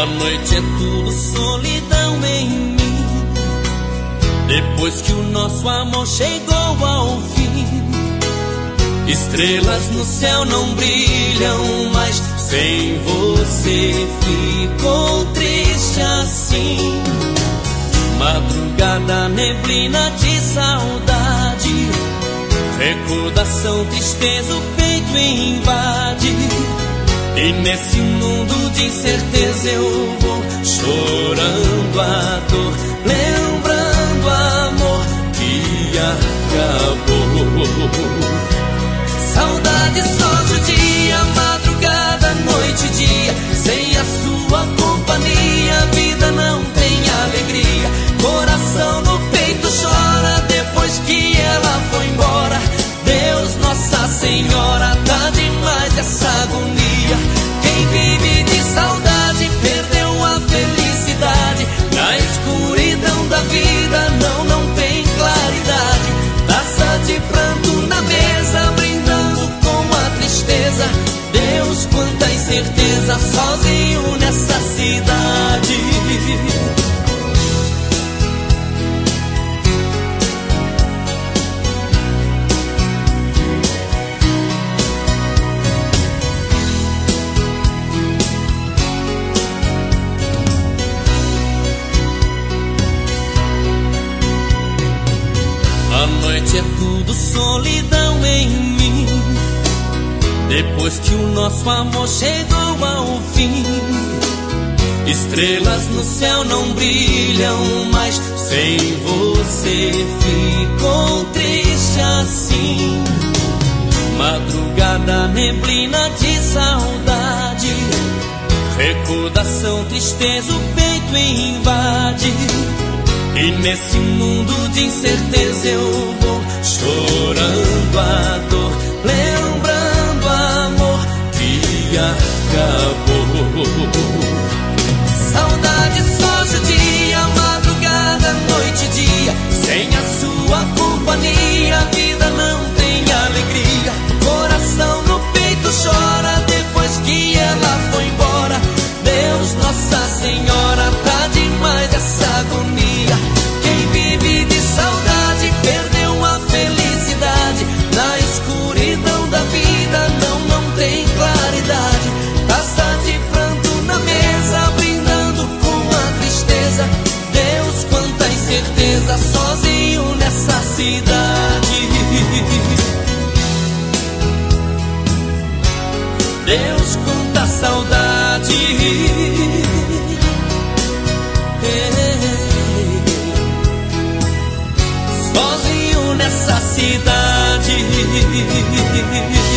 A noite é tudo solidão em mim. Depois que o nosso amor chegou ao fim, estrelas no céu não brilham mais. Sem você ficou triste assim. Madrugada, neblina de saudade, recordação, tristeza, o peito invade. E nesse mundo de incerteza eu vou chorando a dor, lembrando o amor que acabou. Saudade só judia, madrugada, noite e dia. Sem a sua companhia a vida não tem alegria. Coração no peito chora depois que ela foi embora. Deus, Nossa Senhora, tá demais essa agonia. Quem vive de saudade perdeu a felicidade. Na escuridão da vida não tem claridade. Taça de pranto na mesa, brindando com a tristeza. Deus, quanta incerteza, sozinho nessa cidade. A noite é tudo solidão em mim. Depois que o nosso amor chegou ao fim, estrelas no céu não brilham mais. Sem você ficou triste assim. Madrugada, neblina de saudade, recordação, tristeza, o peito invade. E nesse mundo de incerteza eu vou chorando a dor, lembrando o amor que acabou. Saudade só judia, madrugada, noite e dia. Sem a sua companhia a vida não tem alegria. Coração no peito chora depois que ela foi embora. Deus, Nossa Senhora, tá demais essa agonia. Quem vive de saudade perdeu a felicidade. Na escuridão da vida não tem claridade. Taça de pranto na mesa, brindando com a tristeza. Deus, quanta incerteza, sozinho nessa cidade. Deus, quanta saudade. Sozinho nessa cidade.